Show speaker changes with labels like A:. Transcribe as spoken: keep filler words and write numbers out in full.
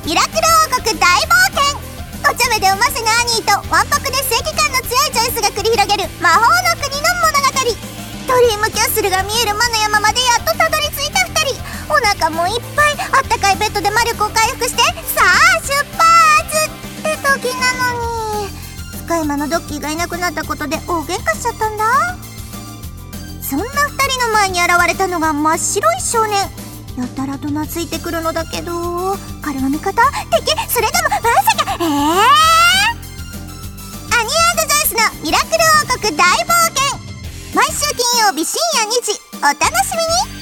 A: ミラクル王国大冒険。お茶目でおませなアニーとわんぱくで正義感の強いチョイスが繰り広げる魔法の国の物語。ドリームキャッスルが見える魔の山までやっとたどり着いたふたり。お腹もいっぱい、あったかいベッドで魔力を回復して、さあ出発って時なのに、使い魔のドッキーがいなくなったことで大喧嘩しちゃったんだ。そんなふたりの前に現れたのが真っ白い少年。やたらと懐いてくるのだけど、彼は味方？敵？それともまさか、えー、アニー&ジョイスのミラクル王国大冒険、毎週金曜日深夜にじ、お楽しみに。